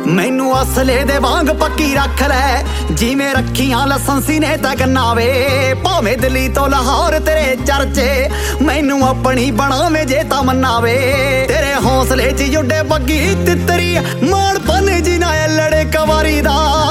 ਮੈਨੂੰ ਅਸਲੇ ਦੇ ਵਾਂਗ ਪੱਕੀ ਰੱਖ ਲੈ, ਜਿਵੇਂ ਰੱਖੀਆਂ ਲਾਇਸੈਂਸੀ ਨੇ ਤੱਕ ਨਾਵੇ। ਭਾਵੇਂ ਦਿੱਲੀ ਤੋਂ ਲਾਹੌਰ ਤੇਰੇ ਚਰਚੇ, ਮੈਨੂੰ ਆਪਣੀ ਬਣਾਵੇਂ ਜੇ ਤਮੰਨਾਵੇ। ਤੇਰੇ ਹੌਸਲੇ 'ਚ ਜੁੱਡੇ ਬੱਗੀ ਤਿੱਤਰੀ, ਮਾਣ ਪੰਨ ਜੀ ਨਾ ਲੜੇ ਕਵਾਰੀ ਦਾ।